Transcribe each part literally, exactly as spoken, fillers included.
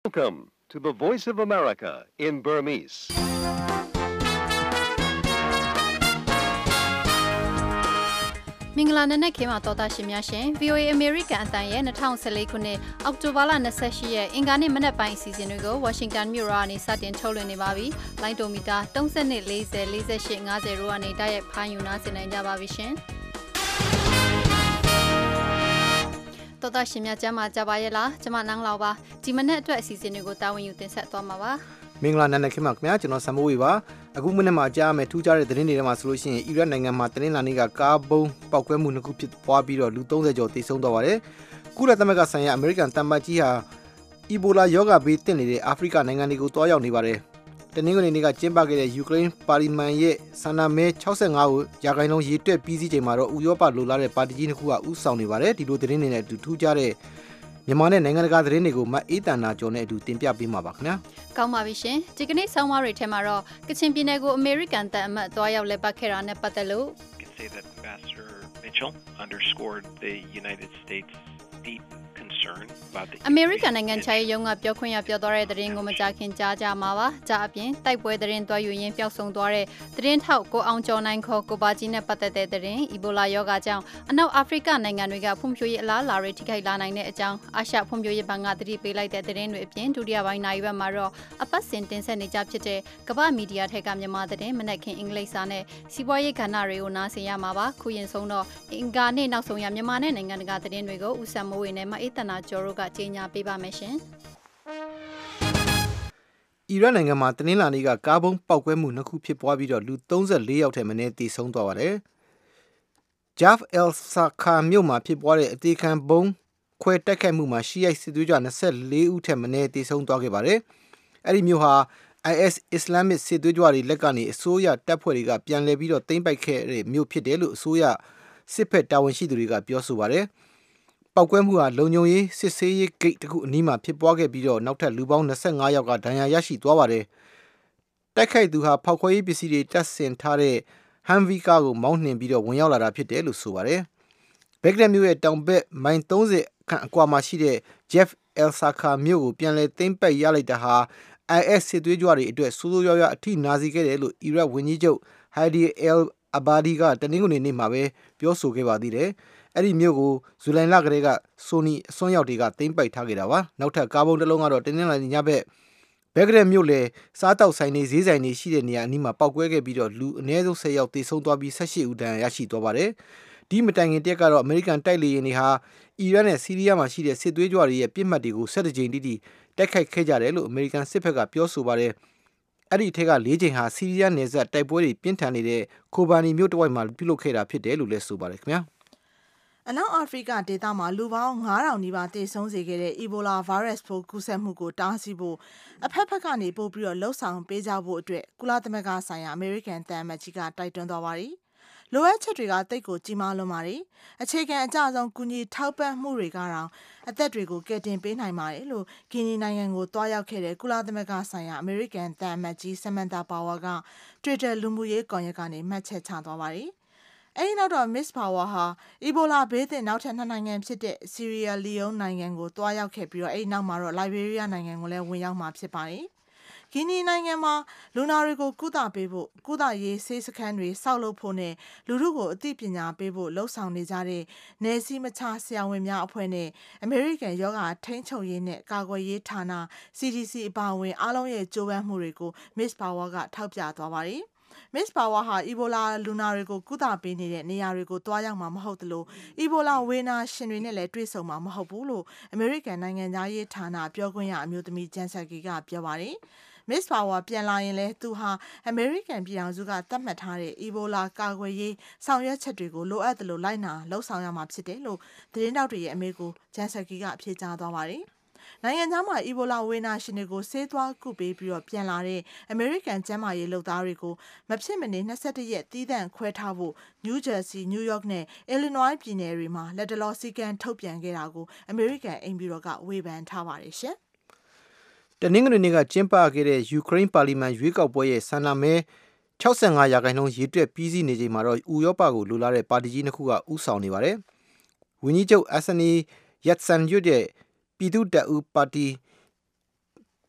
Welcome to the Voice of America in Burmese. ။မင်္ဂလာနံနက်ခင်းမှာတော်သားရှင်များရှင် V O A American အတန်ရဲ့၂၀၁၄ခုနှစ်အောက်တိုဘာလ၂၈ရက်အင်္ဂါနေ့မနက်ပိုင်းအစီအစဉ်တွေကို Washington မြို့ကနေစတင်ထုတ်လွှင့်နေပါပြီ။လိုင်းတိုမီတာ၃၂ ၄၀ ၄၈ ၅၀တို့ကနေတိုက်ရိုက်ဖမ်းယူနားဆင်နိုင်ကြပါပြီရှင်။တော်သားရှင်များကျမ်းမာကြပါရဲ့လား။ကျွန်မနန်းလောက်ပါဒီမနက်အတွက်အစီအစဉ်တွေကိုတာဝန်ယူတင်ဆက်သွားမှာပါ။မင်္ဂလာနံနက်ခင်းပါခင်ဗျာကျွန်တော်ဆမ်မိုးဝေပါအခုမနေ့မှာကြားမယ်ထူးခြားတဲ့သတင်းတွေထဲမှာဆိုလို့ရှိရင်အီရတ်နိုင်ငံမှာတင်းလာနေကကားဘုံပောက်ကွဲမှုနှစ်ခုဖြစ်ပွားပြီးတော့လူ၃၀ကျော်သေဆုံးသွားပါတယ်ကုလသမဂ္ဂဆိုင်ရာအမေရိကန်တမန်ကြီးဟာအီဘိုလာရောဂါဘေးသင့်နေတဲ့အာဖရိကနိုင်ငံတွေကိုတွားရောက်နေပါတယ်တနင်္ဂနွေနေ့ကကျင်းပခဲ့တဲ့ယူကရိန်းပါလီမန်ရဲ့ဆန္ဒမဲ၆၅ကိုရာခိုင်နှုန်းရေတွက်ပြီးစီးချိန်မှာတော့ဥရောပလိုလားတဲ့ပါတီကြီးနှစ်ခုကဥဆောင်နေပါတယ်ဒီလိုသတင်းတွေနဲ့အတူထူးခြားတဲ့မြန်မာနဲ့နိုင်ငံတကာသတင်းတွေကိုမအေးတန်နာကျော်နဲ့အတူတင်ပြပေးမှာပါခင်ဗျာကောင်းပါပြီရှင်ဒီကနေ့ဆောင်းပါးတွေထဲမှာတော့ကချင်ပြည်နယ်ကိုအမေရိကန်တန်အမတ်တွားရောက်လက်ပတ်ခဲ့တာနဲ့ပတ်သက်လို့ say that Ambassador Mitchell underscored the United States deep concern about the အမေရိကန်နိုင်ငံခြားရေးရုံးကပြောခွင့်ရပြောသွားတဲ့သတင်းကိုမကြခင်ကြားကြမှာပါကြားအပြင်တိုက်ပွဲသတင်းတွားယူရင်းပျောက်ဆုံးသွားတဲ့သတင်းထောက်ကိုအောင်ကျော်နိုင်ခေါ်ကိုပါကြီးနဲ့ပတ်သက်တဲ့သတင်းအီဘိုလာရောဂါကြောင့်အနောက်အာဖရိကနိုင်ငံတွေကဖွံ့ဖြိုးရေးအလားအလာတွေထိခိုက်လာနိုင်တဲ့အကြောင်းအာရှဖွံ့ဖြိုးရေးဘဏ်ကသတိပေးလိုက်တဲ့သတင်းတွေအပြင်ဒုတိယပိုင်းနိုင်ဘက်မှာတော့အပတ်စဉ်တင်ဆက်နေကြဖြစ်တဲ့ကမ္ဘာမီဒီယာထက်ကမြန်မာသတင်းမနက်ခင်းအင်္ဂလိပ်စာနဲ့စီးပွားရေးကဏ္ဍတွေကိုနားဆင်ရမှာပါခုရင်ဆုံးတော့အင်္ဂါနေ့နောက်ဆုံးရမြန်မာနဲ့နိုင်ငံတကာသတင်းတွေကိုဦးစံမိုးဝေနဲ့မအေးတနာကျော်တို့ကကြေညာပေးပါမယ်ရှင်အီရတ်နိုင်ငံမှာတနင်္လာနေ့ကကားဘုံပောက်ကွဲမှုနှစ်ခုဖြစ်ပွားပြီးတော့လူ၃၄ယောက်ထက်မနည်းသေဆုံးသွားပါတယ်။ Jaf el-Saka မြို့မှာဖြစ်ပွားတဲ့အသေးခံဘုံခွဲတိုက်ခိုက်မှုမှာရှီယိုက်စစ်သွေးကြွ၂၄ဦးထက်မနည်းသေဆုံးသွားခဲ့ပါတယ်။အဲ့ဒီမြို့ဟာ I S Islamic စစ်သွေးကြွတွေလက်ကနေအစိုးရတပ်ဖွဲ့တွေကပြန်လည်ပြီးတော့သိမ်းပိုက်ခဲ့တဲ့မြို့ဖြစ်တယ်လို့အစိုးရစစ်ဖက်တာဝန်ရှိသူတွေကပြောဆိုပါတယ်။ပောက်ကွဲမှုဟာလုံခြုံရေးစစ်ဆေးရေးဂိတ်တစ်ခုအနီးမှာဖြစ်ပွားခဲ့ပြီးတော့နောက်ထပ်လူပေါင်း၂၅ယောက်ကဒဏ်ရာရရှိသွားပါတယ်။တိုက်ခိုက်သူဟာဖောက်ခွဲရေးပစ္စည်းတွေတပ်ဆင်ထားတဲ့ဟမ်ဗီကားကိုမောင်းနှင်ပြီးတော့ဝင်ရောက်လာတာဖြစ်တယ်လို့ဆိုပါတယ်။ဘက်ဂဒက်မြို့ရဲ့တောင်ဘက်မိုင်၃၀ခန့်အကွာမှာရှိတဲ့ Jaf el-Saka မြို့ကိုပြန်လည်သိမ်းပိုက်ရလိုက်တာဟာ I S စစ်သွေးကြွတွေအတွက်ဆိုးဆိုးရွားရွားအထိနာစေခဲ့တယ်လို့အီရတ်ဝန်ကြီးချုပ်ဟိုင်ဒီအယ်အဘာဒီကတနင်္ဂနွေနေ့မှာပဲပြောဆိုခဲ့ပါသေးတယ်။အဲ့ဒီမြို့ကိုဇူလိုင်လကတည်းကဆိုနီအစွန်းရောက်တွေကသိမ်းပိုက်ထားခဲ့တာပါနောက်ထပ်ကားဘုံတစ်လုံးကတော့တင်းတင်းလာညဘက်ဘက်ဂဒက်မြို့လေစားတောက်ဆိုင်တွေဈေးဆိုင်တွေရှိတဲ့နေရာအနီးမှာပောက်ကွဲခဲ့ပြီးတော့လူအနည်းဆုံး၁၀ယောက်သေဆုံးသွားပြီး၁၈ဦးဒဏ်ရာရရှိသွားပါတယ်ဒီမတိုင်ခင်တက်ကတော့အမေရိကန်တိုက်လေယာဉ်တွေဟာအီရတ်နဲ့ဆီးရီးယားမှာရှိတဲ့စစ်သွေးကြွတွေရဲ့ပြစ်မှတ်တွေကို၁၇ကြိမ်တိတိတိုက်ခိုက်ခဲ့ကြတယ်လို့အမေရိကန်စစ်ဘက်ကပြောဆိုပါတယ်အဲ့ဒီထက်က၄ကြိမ်ဟာဆီးရီးယားနယ်စပ်တိုက်ပွဲတွေပြင်းထန်နေတဲ့ခိုဘာနီမြို့တစ်ဝိုက်မှာပြုလုပ်ခဲ့တာဖြစ်တယ်လို့လည်းဆိုပါတယ်ခင်ဗျာအနောက်အာဖရိကဒေသမှာလူပေါင်း၅ထောင်နီးပါးသေဆုံးစေခဲ့တဲ့အီဘိုလာဗိုင်းရပ်စ်ပိုးကူးစက်မှုကိုတားဆီးဖို့အဖက်ဖက်ကနေပို့ပြီးတော့လှုံ့ဆော်ပေးကြဖို့အတွက်ကုလသမဂ္ဂဆိုင်ရာအမေရိကန်တန်အမတ်ကြီးကတိုက်တွန်းသွားပါတယ်။လိုအပ်ချက်တွေကတိတ်ကိုကြီးမားလွန်းပါတယ်။အခြေခံအကျဆုံးကူညီထောက်ပံ့မှုတွေကတော့အသက်တွေကိုကယ်တင်ပေးနိုင်ပါတယ်လို့ဂီနီနိုင်ငံကိုတွားရောက်ခဲ့တဲ့ကုလသမဂ္ဂဆိုင်ရာအမေရိကန်တန်အမတ်ကြီးဆမန်တာပါဝါက Twitter လူမှုရေးကွန်ရက်ကနေမှတ်ချက်ချသွားပါတယ်။အဲဒီနောက်တော့ Miss Power ဟာအီဘိုလာဘေးသင့်နောက်ထပ်နှစ်နိုင်ငံဖြစ်တဲ့ဆီးရီးယားလီယုံနိုင်ငံကိုတွားရောက်ခဲ့ပြီးတော့အဲဒီနောက်မှာတော့လိုက်ဘေးရီးယားနိုင်ငံကိုလည်းဝင်ရောက်မှာဖြစ်ပါတယ်။ဂီနီနိုင်ငံမှာလူနာတွေကိုကုသပေးဖို့ကုသရေးဆေးစခန်းတွေဆောက်လုပ်ဖို့နဲ့လူထုကိုအသိပညာပေးဖို့လှုံ့ဆော်နေကြတဲ့နယ်စည်းမခြားဆရာဝန်များအဖွဲ့နဲ့အမေရိကန်ယောဂထိန်းချုပ်ရေးနဲ့ကာကွယ်ရေးဌာန C D C အပါအဝင်အားလုံးရဲ့ကြိုးပမ်းမှုတွေကို Miss Power ကထောက်ပြသွားပါတယ်။ Miss Power ဟာအီဘိုလာလူနာတွေကိုကုသပေးနေတဲ့နေရာတွေကိုတွားရောက်မှာမဟုတ်သလိုအီဘိုလာဝေနာရှင်တွေနဲ့လည်းတွေ့ဆုံမှာမဟုတ်ဘူးလို့အမေရိကန်နိုင်ငံသားရေးဌာနပြောခွင့်ရအမျိုးသမီးဂျန်ဆက်ကီကပြောပါတယ်။ Miss Power ပြန်လာရင်လဲသူဟာအမေရိကန်ပြည်ထောင်စုကသတ်မှတ်ထားတဲ့အီဘိုလာကာကွယ်ရေးဆောင်ရွက်ချက်တွေကိုလိုအပ်သလိုလိုက်နာလှုံ့ဆော်ရမှာဖြစ်တယ်လို့သတင်းတောက်တွေရဲ့အမေကိုဂျန်ဆက်ကီကအဖြေကြားသွားပါတယ်။နိုင်ငံသားမှာအီဘိုလာဝေနာရှင်တွေကိုဆေးသွားကုပေးပြီးတော့ပြန်လာတဲ့အမေရိကန်ကျန်းမာရေးလုပ်သားတွေကိုမဖြစ်မနေ၂၁ရက်တီးသန့်ခွဲထားဖို့နယူးဂျာစီ၊နယူးယောက်နဲ့အီလီနွိုင်းပြည်နယ်တွေမှာလက်တလောစည်းကမ်းထုတ်ပြန်ခဲ့တာကိုအမေရိကန်အိမ်ဖြူတော်ကဝေဖန်ထားပါတယ်ရှင်။တနင်္ဂနွေနေ့ကကျင်းပခဲ့တဲ့ယူကရိန်းပါလီမန်ရွေးကောက်ပွဲရဲ့ဆန္ဒမဲ၆၅ရာခိုင်နှုန်းရေတွက်ပြီးစီးနေချိန်မှာတော့ဥရောပကိုလိုလားတဲ့ပါတီကြီးနှစ်ခုကဥဆောင်နေပါတယ်။ဝန်ကြီးချုပ်အဆနီယက်ဆန်ရွတ်ရဲ့ပြည်သူ့တပ်ဦးပါတီ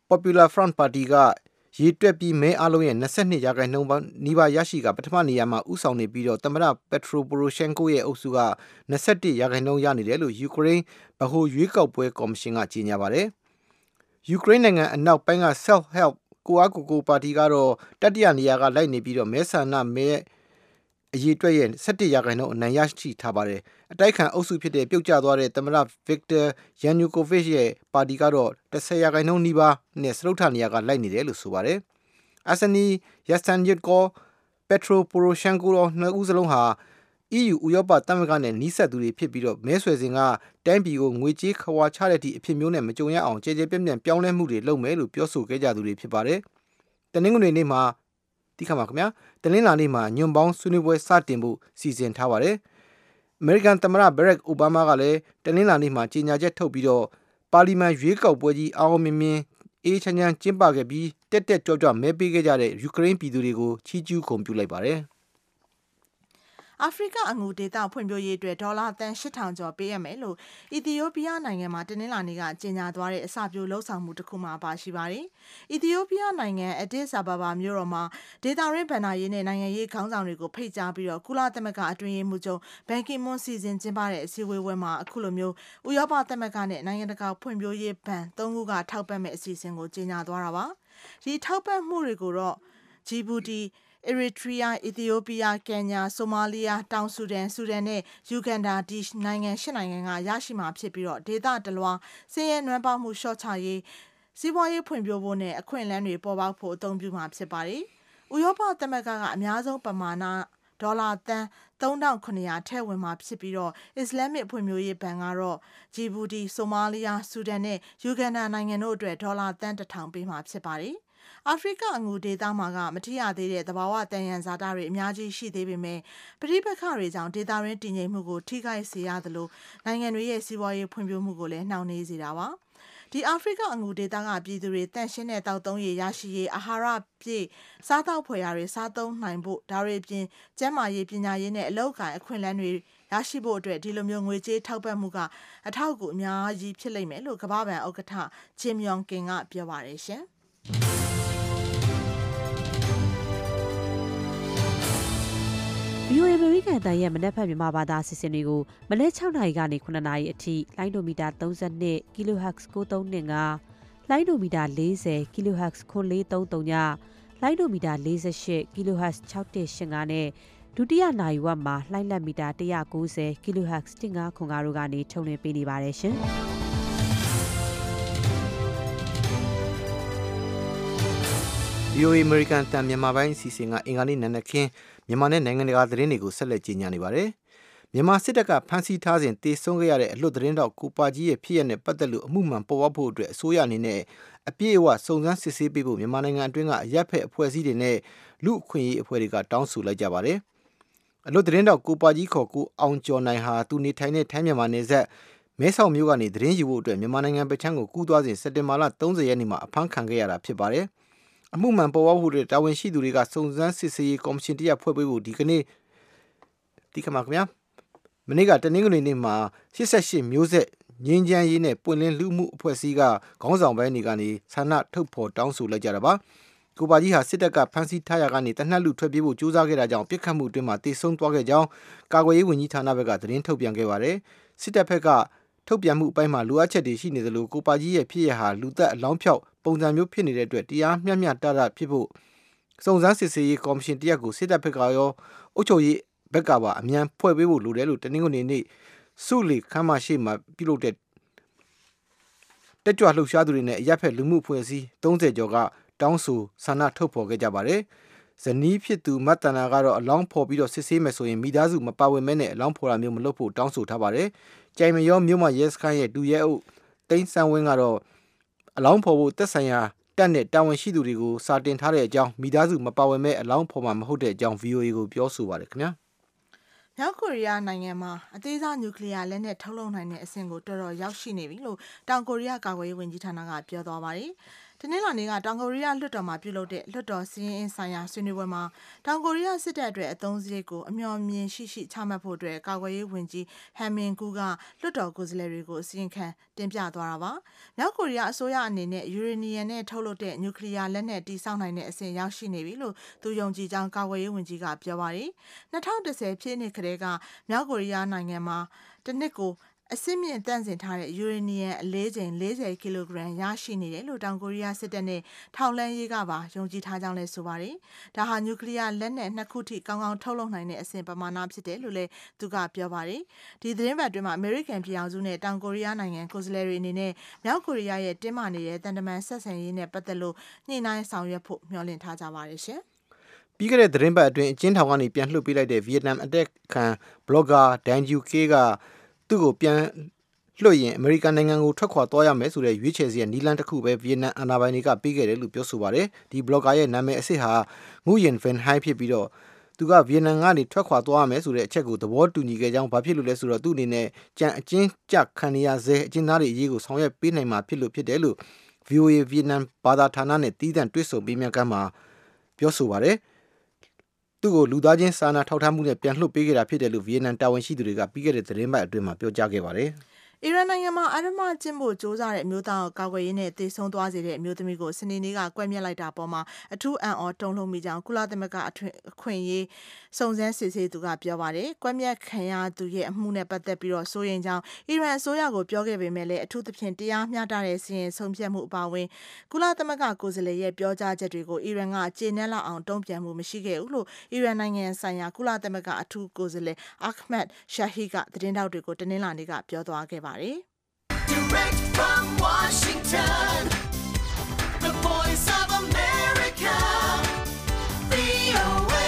Popular Front Party ကရည်တွက်ပြီးမဲအလုံးရဲ့twenty-twoရာခိုင်နှုန်းနီးပါးရရှိကပထမနေရာမှာဥဆောင်နေပြီးတော့သမ္မတ Petro Poroshenko ရဲ့အုပ်စုကtwenty-oneရာခိုင်နှုန်းရနေတယ်လို့ယူကရိန်းဗဟိုရွေးကောက်ပွဲကော်မရှင်ကကြေညာပါတယ်။ယူကရိန်းနိုင်ငံအနောက်ပိုင်းက Self-Help ကိုအားကိုကိုပါတီကတော့တတိယနေရာကလိုက်နေပြီးတော့မဲဆန္ဒမဲအရေးအတွက်ရဲ့seventeenရာခိုင်နှုန်းအနိုင်ရရှိထားပါတယ်။အတိုက်ခံအုပ်စုဖြစ်တဲ့ပြုတ်ကျသွားတဲ့သမ္မတ Viktor Yanukovych ရဲ့ပါတီကတော့tenရာခိုင်နှုန်းနီးပါးနဲ့စတုတ္ထနေရာကလိုက်နေတယ်လို့ဆိုပါတယ်။ Arseniy Yatsenyuk ပက်ထရိုပိုရိုရှန်ကိုတို့နှစ်ဦးစလုံးဟာ အီးယူ ဥရောပသမဂ္ဂနဲ့နီးစပ်သူတွေဖြစ်ပြီးတော့မဲဆွယ်စဉ်ကတိုင်းပြည်ကိုငွေကြေးခဝါချတဲ့အထိအဖြစ်မျိုးနဲ့မကြုံရအောင်ကြဲကြဲပြန့်ပြန့်ပြောင်းလဲမှုတွေလုပ်မယ်လို့ပြောဆိုခဲ့ကြသူတွေဖြစ်ပါတယ်။တနင်္ဂနွေနေ့မှာတိခါပါခင်ဗျာတနင်္လာနေ့မှာညွန့်ပေါင်းဆွေးနွေးပွဲစတင်ဖို့စီစဉ်ထားပါတယ်။ အမေရိကန်သမ္မတဘရက်အိုဘားမားကလည်းတနင်္လာနေ့မှာကြေညာချက်ထုတ်ပြီးတော့ပါလီမန်ရွေးကောက်ပွဲကြီးအောင်မြင်မြင်အေးချမ်းချမ်းကျင်းပခဲ့ပြီးတက်တက်ကြွကြွမဲပေးခဲ့ကြတဲ့ယူကရိန်းပြည်သူတွေကိုချီးကျူးဂုဏ်ပြုလိုက်ပါတယ်။အာဖရိကအငူဒေသဖွံ့ဖြိုးရေးအတွက်ဒေါ်လာသန်းeight thousandကျော်ပေးရမယ်လို့အီသီယိုးပီးယားနိုင်ငံမှာတနင်္လာနေ့ကကြေညာသွားတဲ့အစပျိုးလှုပ်ဆောင်မှုတစ်ခုမှာပါရှိပါတယ်။အီသီယိုးပီးယားနိုင်ငံအဒစ်အဘာဘာမြို့တော်မှာဒေသရင်းဗန်နာရေးနဲ့နိုင်ငံရေးခေါင်းဆောင်တွေကိုဖိတ်ကြားပြီးတော့ကုလသမဂ္ဂအတွင်းရေးမှူးချုပ်ဘန်ကီမွန်းစီစဉ်ကျင်းပတဲ့အစည်းအဝေးပွဲမှာအခုလိုမျိုးဥရောပသမဂ္ဂနဲ့နိုင်ငံတကာဖွံ့ဖြိုးရေးဘဏ်သုံးခုကထောက်ပံ့မဲ့အစီအစဉ်ကိုကြေညာသွားတာပါ။ဒီထောက်ပံ့မှုတွေကိုတော့ဂျီဘူတီEritrea, Ethiopia, Kenya, Somalia, တောင်ဆူဒန်၊ဆူဒန်နဲ့ Uganda ဒီနိုင်ငံeightနိုင်ငံကရရှိမှာဖြစ်ပြီးတော့ဒေသတလွှာဆင်းရဲနွမ်းပါးမှုလျှော့ချရေးစီးပွားရေးဖွံ့ဖြိုးဖို့နဲ့အခွင့်အလမ်းတွေပေါ်ပေါက်ဖို့အသုံးပြုမှာဖြစ်ပါတယ်။ဥရောပသမဂ္ဂကအများဆုံးပမာဏဒေါ်လာသန်းthree thousand seven hundredထည့်ဝင်မှာဖြစ်ပြီးတော့အစ္စလာမစ်ဖွံ့ဖြိုးရေးဘဏ်ကတော့ဂျီဘူတီ၊ဆိုမာလီယာ၊ဆူဒန်နဲ့ Uganda နိုင်ငံတို့အတွက်ဒေါ်လာသန်းone thousandပေးမှာဖြစ်ပါတယ်။အာဖရိကအငူဒေသမှာကမထိရသေးတဲ့သဘာဝတန်ရန်ဇာတတွေအများကြီးရှိသေးပေမဲ့ပဋိပက္ခတွေကြောင့်ဒေသရင်းတည်ငြိမ်မှုကိုထိခိုက်စေရသလိုနိုင်ငံတွေရဲ့စီးပွားရေးဖွံ့ဖြိုးမှုကိုလည်းနှောင့်နှေးစေတာပါ။ဒီအာဖရိကအငူဒေသကပြည်သူတွေတန့်ရှင်းတဲ့တောက်သုံးရည်ရရှိရေးအာဟာရပြည့်စားတောက်ဖွယ်ရာတွေစားသုံးနိုင်ဖို့ဒါတွေပြင်ကျန်းမာရေးပညာရေးနဲ့အလောက်ကိုင်အခွင့်အလမ်းတွေရရှိဖို့အတွက်ဒီလိုမျိုးငွေကြေးထောက်ပံ့မှုကအထောက်အကူအများကြီးဖြစ်လိမ့်မယ်လို့ကမ္ဘာ့ဘဏ်ဥက္ကဋ္ဌဂျင်မြွန်ကင်ကပြောပါတယ်ရှင်။ဗီအိုအေ American အသံရဲ့မနက်ဖြန်မြန်မာဘာသာအစီအစဉ်တွေကိုမနက်sixနာရီကနေeightနာရီအထိလိုင်းဒိုမီတာthirty-two ကီလိုဟတ်ဇ်nine three two fiveလိုင်းဒိုမီတာfortyကီလိုဟတ်ဇ်four four three threeလိုင်းဒိုမီတာforty-eightကီလိုဟတ်ဇ်six one eight fiveနဲ့ဒုတိယနိုင်ဝက်မှာလိုင်းလက်မီတာone ninetyကီလိုဟတ်ဇ်one five fiveတို့ကနေထုတ်လွှင့်ပေးနေပါတယ်ရှင်။ဗီအိုအေ American တန်မြန်မာပိုင်းအစီအစဉ်ကအင်္ဂါနေ့နံနက်ခင်းမြန်မာနဲ့နိုင်ငံတကာသတင်းတွေကိုဆက်လက်ကြီးညာနေပါတယ်။မြန်မာစစ်တပ်ကဖမ်းဆီးထားစဉ်တေဆုံးခဲ့ရတဲ့အလွတ်သတင်းတော့ကိုပါကြီးရဲ့ဖြစ်ရတဲ့ပတ်သက်လို့အမှုမှန်ပေါ်ပေါက်ဖို့အတွက်အစိုးရအနေနဲ့အပြည့်အဝစုံစမ်းစစ်ဆေးပေးဖို့မြန်မာနိုင်ငံအတွင်းကအရက်ဖက်အဖွဲ့အစည်းတွေနဲ့လူအခွင့်အရေးအဖွဲ့တွေကတောင်းဆိုလိုက်ကြပါတယ်။အလွတ်သတင်းတော့ကိုပါကြီးခေါ်ကိုအောင်ကျော်နိုင်ဟာသူနေထိုင်တဲ့ထိုင်းမြန်မာနယ်စပ်မဲဆောက်မြို့ကနေသတင်းယူဖို့အတွက်မြန်မာနိုင်ငံပြည်ချမ်းကိုကူးသွားစဉ်စက်တင်ဘာလthirtyရက်နေ့မှာအဖမ်းခံခဲ့ရတာဖြစ်ပါတယ်။အမှုမှန်ပေါ်ပေါက်ဖို့တာဝန်ရှိသူတွေကစုံစမ်းစစ်ဆေးရေးကော်မရှင်တရဖွဲ့ပေးဖို့ဒီကနေ့ဒီကမှာခင်ဗျာမနေ့ကတနင်္ဂနွေနေ့မှာeighty-eightမျိုးဆက်ငင်းချမ်းရေးနဲ့ပွင့်လင်းလူမှုအဖွဲ့အစည်းကခေါင်းဆောင်ပိုင်းတွေကနေဆန္ဒထုတ်ဖော်တောင်းဆိုလိုက်ကြတာပါကိုပါကြီးဟာစစ်တပ်ကဖမ်းဆီးထားရကနေတနက်လူထွက်ပြေးဖို့ကြိုးစားခဲ့တာကြောင့်ပြစ်ခတ်မှုအတွင်းမှာတေဆုံးသွားခဲ့ကြောင်းကာကွယ်ရေးဝန်ကြီးဌာနဘက်ကသတင်းထုတ်ပြန်ခဲ့ပါတယ်စစ်တပ်ဘက်ကထုတ်ပြန်မှုအပိုင်းမှာလိုအပ်ချက်တွေရှိနေသလိုကိုပါကြီးရဲ့ဖြစ်ရဟာလူသက်အလောင်းဖြောက်ပုံစံမျိုးဖြစ်နေတဲ့အတွက်တရားမျှမျှတတဖြစ်ဖို့စုံစမ်းစစ်ဆေးရေးကော်မရှင်တရက်ကိုစစ်တပ်ဘက်ကရောအုပ်ချုပ်ရေးဘက်ကပါအမြန်ဖွဲ့ပေးဖို့လိုတယ်လို့တနင်္ဂနွေနေ့စုလီခမ်းမရှိမှာပြုလုပ်တဲ့တက်ကြွလှုပ်ရှားသူတွေနဲ့အရက်ဖက်လူမှုအဖွဲ့အစည်းthirtyကျော်ကတောင်းဆိုဆန္ဒထုတ်ဖော်ခဲ့ကြပါတယ်ဇနီးဖြစ်သူမတ်တနာကတော့အလောင်းဖော်ပြီးတော့စစ်ဆေးမယ်ဆိုရင်မိသားစုမပါဝင်မဲနဲ့အလောင်းဖော်တာမျိုးမလုပ်ဖို့တောင်းဆိုထားပါတယ်ကြိုင်မရောမြို့မှာရဲစခန်းရဲ့ဒူရဲအုပ်တိန်းဆန်းဝင်းကတော့အလောင်းဖော်ဖို့သက်ဆိုင်ရာတက်နဲ့တာဝန်ရှိသူတွေကိုစာတင်ထားတဲ့အကြောင်းမိသားစုမပါဝင်မဲ့အလောင်းဖော်မှာမဟုတ်တဲ့အကြောင်း ဗီအိုအေ ကိုပြောဆိုပါတယ်ခင်ဗျာမြောက်ကိုရီးယားနိုင်ငံမှာအသေးစားနျူကလ িয়ার လက်နက်ထုတ်လုပ်နိုင်တဲ့အဆင့်ကိုတော်တော်ရောက်ရှိနေပြီလို့တောင်ကိုရီးယားကာကွယ်ရေးဝန်ကြီးဌာနကပြောသွားပါတယ်။တနင်္လာနေ့ကတောင်ကိုရီးယားလွှတ်တော်မှာပြုလုပ်တဲ့လွှတ်တော်စီးရင်ဆိုင်ရာဆွေးနွေးပွဲမှာတောင်ကိုရီးယားစစ်တပ်အတွက်အသုံးစရိတ်ကိုအမျှော်မြင်ရှိရှိချမှတ်ဖို့အတွက်ကာကွယ်ရေးဝန်ကြီးဟန်မင်ကူကလွှတ်တော်ကိုယ်စားလှယ်တွေကိုအစီရင်ခံတင်ပြသွားတာပါ။မြောက်ကိုရီးယားအစိုးရအနေနဲ့ယူရေနီယံနဲ့ထုတ်လုပ်တဲ့နျူကလ িয়ার လက်နက်တည်ဆောက်နိုင်တဲ့အဆင့်ရောက်ရှိနေပြီလို့သူယုံကြည်ကြောင်းကာကွယ်ရေးဝန်ကြီးကပြောပါတယ်။၂၀၁၀ပြည့်နှစ်ကတည်းကမြောက်ကိုရီးယားနိုင်ငံမှာတစ်နှစ်ကိုအစစ်မြင့်တန့်စင်ထားတဲ့ယူရေနီယံအလေးချိန်၄၀ကီလိုဂရမ်ရရှိနေတယ်လို့တောင်ကိုရီးယားစစ်တပ်နဲ့ထောက်လှမ်းရေးကပါယုံကြည်ထားကြောင်းလည်းဆိုပါတယ်။ဒါဟာနျူကလ িয়ার လက်နက်နှစ်ခုထိကောင်းကောင်းထုတ်လုပ်နိုင်တဲ့အဆင့်ပမာဏဖြစ်တယ်လို့လည်းသူကပြောပါတယ်။ဒီသတင်းပတ်အတွင်းမှာအမေရိကန်ပြည်ထောင်စုနဲ့တောင်ကိုရီးယားနိုင်ငံကိုယ်စားလှယ်တွေအနေနဲ့မြောက်ကိုရီးယားရဲ့တင်းမာနေတဲ့တန်တမန်ဆက်ဆံရေးနဲ့ပတ်သက်လို့ညှိနှိုင်းဆောင်ရွက်ဖို့မျှော်လင့်ထားကြပါတယ်ရှင်။ပြီးခဲ့တဲ့သတင်းပတ်အတွင်းအကျဉ်းထောင်ကနေပြန်လွှတ်ပေးလိုက်တဲ့ဗီယက်နမ်အတက်ခံဘလော့ဂါဒန်ဂျူကေကသူ့ကိုပြန်လွှတ်ရင်အမေရိကန်နိုင်ငံကိုထွက်ခွာသွားရမယ်ဆိုတဲ့ရွေးချယ်စရာနီလန်တစ်ခုပဲဗီယက်နမ်အာဏာပိုင်တွေကပေးခဲ့တယ်လို့ပြောဆိုပါတယ်ဒီဘလော့ဂါရဲ့နာမည်အစစ်ဟာငူယင်ဗန်ဟိုင်းဖြစ်ပြီးတော့သူကဗီယက်နမ်ကနေထွက်ခွာသွားရမယ်ဆိုတဲ့အချက်ကိုသဘောတူညီခဲ့ကြောင်းဘာဖြစ်လို့လဲဆိုတော့သူ့အနေနဲ့ကြံအချင်းကြခံရစေအချင်းသားတွေအရေးကိုဆောင်ရွက်ပေးနိုင်မှာဖြစ်လို့ဖြစ်တယ်လို့ ဗီအိုအေ ဗီယက်နမ်ဘာသာဌာနနဲ့တီးသန့်တွေ့ဆုံပေးမြကမ်းမှာပြောဆိုပါတယ်သူ့ကိုလူသားချင်းစာနာထောက်ထားမှုနဲ့ပြန်လွှတ်ပေးခဲ့တာဖြစ်တယ်လို့ဗီယက်နမ်တာဝန်ရှိသူတွေကပြီးခဲ့တဲ့သတင်းပတ်အတွင်းမှာပြောကြားခဲ့ပါတယ်အီရန်နိုင်ငံမှာအဓမ္မကျင့်ဖို့ကြိုးစားတဲ့အမျိုးသားကိုကာကွယ်ရေးနဲ့တည်ဆုံသွားစေတဲ့အမျိုးသမီးကိုစနေနေ့ကကွက်မြက်လိုက်တာပေါ်မှာအထူးအံ့ဩတုန်လှုပ်မိကြောင်းကုလသမဂ္ဂအခွင့်အရေးစုံစမ်းစစ်ဆေးသူကပြောပါတယ်။ကွက်မြက်ခံရသူရဲ့အမှုနဲ့ပတ်သက်ပြီးတော့စိုးရိမ်ကြောင်းအီရန်အစိုးရကိုပြောခဲ့ပေမဲ့လည်းအထူးသဖြင့်တရားမျှတတဲ့စီရင်ဆုံးဖြတ်မှုအပါအဝင်ကုလသမဂ္ဂကိုယ်စားလှယ်ရဲ့ပြောကြားချက်တွေကိုအီရန်ကကျေနပ်လောက်အောင်တုံ့ပြန်မှုမရှိခဲ့ဘူးလို့အီရန်နိုင်ငံဆိုင်ရာကုလသမဂ္ဂအထူးကိုယ်စားလှယ်အာခမက်ရှာဟီကသတင်းတောက်တွေကိုတနင်္လာနေ့ကပြောသွားခဲ့ပါတယ်။ Direct from Washington, the voice of America, ဗွီအိုအေ